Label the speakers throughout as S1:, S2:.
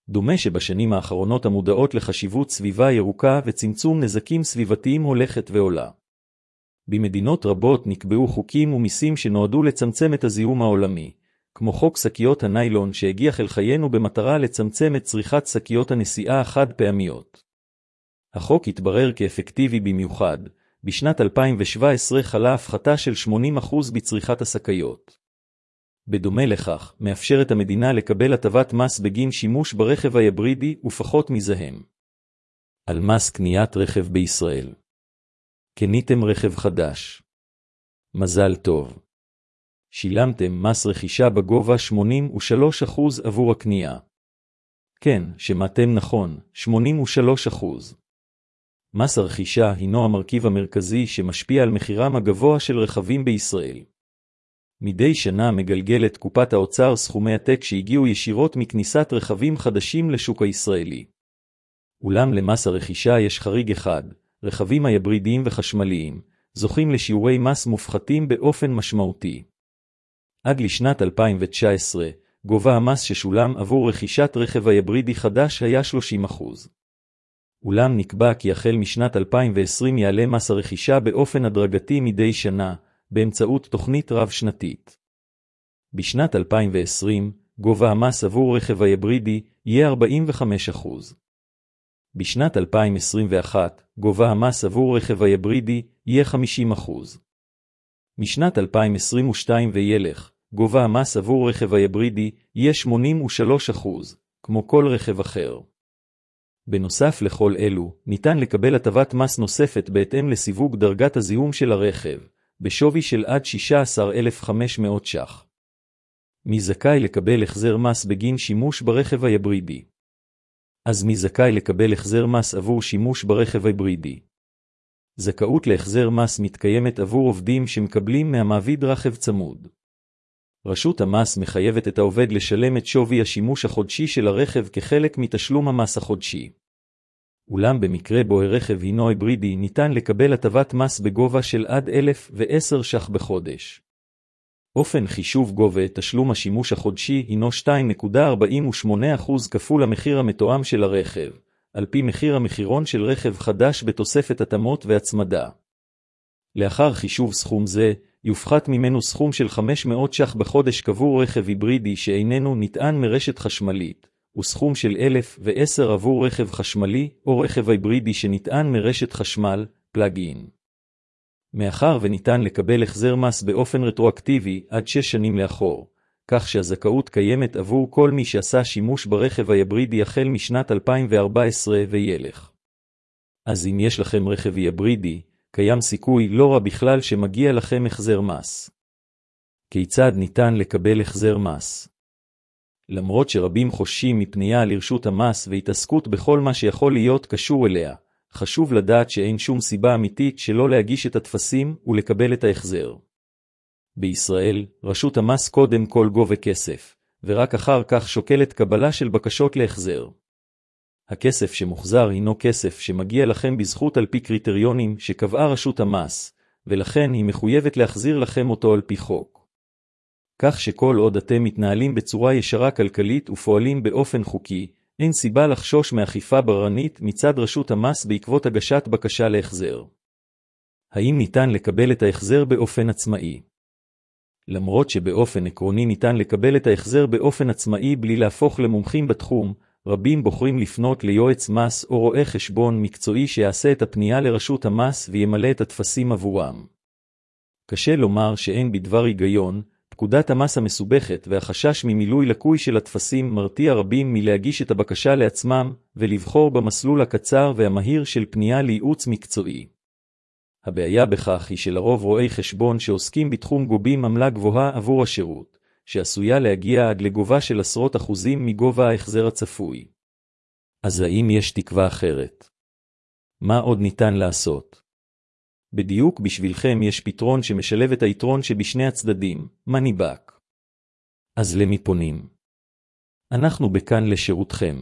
S1: דומה שבשנים האחרונות המודעות לחשיבות סביבה ירוקה וצמצום נזקים סביבתיים הולכת ועולה. במדינות רבות נקבעו חוקים ומיסים שנועדו לצמצם את הזיהום העולמי, כמו חוק שקיות הניילון שהגיח אל חיינו במטרה לצמצם את צריכת שקיות הנשיאה החד פעמיות. החוק התברר כאפקטיבי במיוחד. בשנת 2017 חלה הפחתה של 80% בצריכת השקיות. בדומה לכך, מאפשרת המדינה לקבל הטבת מס בגין שימוש ברכב ההיברידי ופחות מזהם. על מס קניית רכב בישראל. קניתם רכב חדש. מזל טוב. שילמתם מס רכישה בגובה 83% עבור הקנייה. כן, שמעתם נכון, 83%. מס הרכישה הינו המרכיב המרכזי שמשפיע על מחירם הגבוה של רכבים בישראל. מדי שנה מגלגלת קופת האוצר סכומי עתק שהגיעו ישירות מכניסת רכבים חדשים לשוק הישראלי. אולם למס הרכישה יש חריג אחד, רכבים ההיברידיים וחשמליים, זוכים לשיעורי מס מופחתים באופן משמעותי. עד לשנת 2019, גובה המס ששולם עבור רכישת רכב ההיברידי חדש היה 30%. אולם נקבע כי החל משנת 2020 יעלה מס הרכישה באופן הדרגתי מדי שנה, באמצעות תוכנית רב-שנתית. בשנת 2020, גובה המס עבור רכב ההיברידי יהיה 45%. בשנת 2021, גובה המס עבור רכב ההיברידי יהיה 50%. משנת 2022 ואילך, גובה המס עבור רכב ההיברידי יהיה 83%, כמו כל רכב אחר. בנוסף לכל אלו, ניתן לקבל הטבת מס נוספת בהתאם לסיווג דרגת הזיהום של הרכב, בשווי של עד 16,500 ש"ח. מי זכאי לקבל החזר מס בגין שימוש ברכב ההיברידי? אז מי זכאי לקבל החזר מס עבור שימוש ברכב ההיברידי? זכאות להחזר מס מתקיימת עבור עובדים שמקבלים מהמעביד רכב צמוד. רשות המס מחייבת את העובד לשלם את שווי השימוש החודשי של הרכב כחלק מתשלום המס החודשי. אולם במקרה בו הרכב הינו היברידי ניתן לקבל הטבת מס בגובה של עד 1,010 ש"ח בחודש. אופן חישוב גובה תשלום השימוש החודשי הינו 2.48% כפול המחיר המתואם של הרכב, על פי מחיר המחירון של רכב חדש בתוספת התאמות והצמדה. לאחר חישוב סכום זה, יופחת ממנו סכום של 500 ש"ח בחודש עבור רכב היברידי שאיננו נטען מרשת חשמלית, וסכום של 1,010 עבור רכב חשמלי או רכב היברידי שנטען מרשת חשמל, פלאג-אין. מאחר וניתן לקבל החזר מס באופן רטרואקטיבי עד 6 שנים לאחור, כך שהזכאות קיימת עבור כל מי שעשה שימוש ברכב ההיברידי החל משנת 2014 ואילך. אז אם יש לכם רכב היברידי, קיים סיכוי לא רע בכלל שמגיע לכם החזר מס. כיצד ניתן לקבל החזר מס? למרות שרבים חוששים מפנייה לרשות המס והתעסקות בכל מה שיכול להיות קשור אליה, חשוב לדעת שאין שום סיבה אמיתית שלא להגיש את הטפסים ולקבל את ההחזר. בישראל, רשות המס קודם כל גובה כסף, ורק אחר כך שוקלת קבלה של בקשות להחזר. הכסף שמוחזר הינו כסף שמגיע לכם בזכות על פי קריטריונים שקבעה רשות המס, ולכן היא מחויבת להחזיר לכם אותו על פי חוק. כך שכל עוד אתם מתנהלים בצורה ישרה כלכלית ופועלים באופן חוקי, אין סיבה לחשוש מאכיפה בררנית מצד רשות המס בעקבות הגשת בקשה להחזר. האם ניתן לקבל את ההחזר באופן עצמאי? למרות שבאופן עקרוני ניתן לקבל את ההחזר באופן עצמאי בלי להפוך למומחים בתחום, רבים בוחרים לפנות ליועץ מס או רואה חשבון מקצועי שיעשה את הפנייה לרשות המס וימלא את הטפסים עבורם. קשה לומר שאין בדבר היגיון, פקודת המס המסובכת והחשש ממילוי לקוי של הטפסים מרתיע רבים מלהגיש את הבקשה לעצמם ולבחור במסלול הקצר והמהיר של פנייה לייעוץ מקצועי. הבעיה בכך היא שלרוב רואי חשבון שעוסקים בתחום גובים עמלה גבוהה עבור השירות, שעשויה להגיע עד לגובה של עשרות אחוזים מגובה ההחזר הצפוי. אז האם יש תקווה אחרת? מה עוד ניתן לעשות? בדיוק בשבילכם יש פתרון שמשלב את היתרון שבשני הצדדים, מניבק. אז למי פונים? אנחנו בכאן לשירותכם.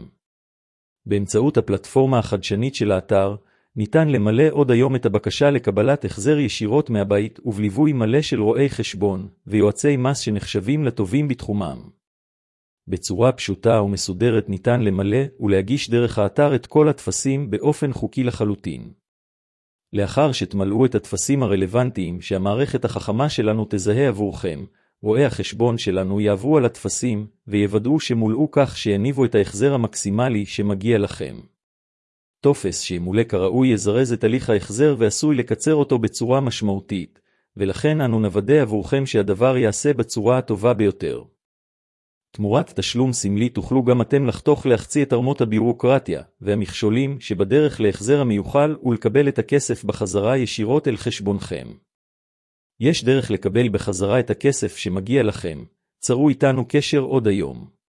S1: באמצעות הפלטפורמה החדשנית של האתר, ניתן למלא עוד היום את הבקשה לקבלת החזר ישירות מהבית ובליווי מלא של רואי חשבון ויועצי מס שנחשבים לטובים בתחומם. בצורה פשוטה ומסודרת ניתן למלא ולהגיש דרך האתר את כל הטפסים באופן חוקי לחלוטין. לאחר שתמלאו את הטפסים הרלוונטיים שהמערכת החכמה שלנו תזהה עבורכם, רואי החשבון שלנו יעברו על הטפסים ויוודאו שמולאו כך שיניבו את ההחזר המקסימלי שמגיע לכם. טופס שימולא כראוי יזרז את הליך ההחזר ועשוי לקצר אותו בצורה משמעותית, ולכן אנו נוודא עבורכם שהדבר יעשה בצורה הטובה ביותר. תמורת תשלום סמלי תוכלו גם אתם לחתוך להחצי את ארמות הבירוקרטיה והמכשולים שבדרך להחזר המיוחל ולקבל את הכסף בחזרה ישירות אל חשבונכם. יש דרך לקבל בחזרה את הכסף שמגיע לכם, צרו איתנו קשר עוד היום.